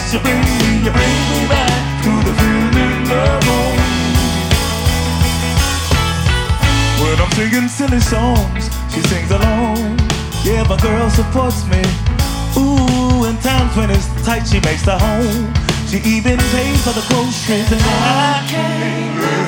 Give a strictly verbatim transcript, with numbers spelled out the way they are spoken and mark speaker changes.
Speaker 1: You bring me, you bring me back to the feeling of home. When I'm singing silly songs, she sings along. Yeah, my girl supports me. Ooh, in times when it's tight, she makes the home. She even pays for the groceries, and I can't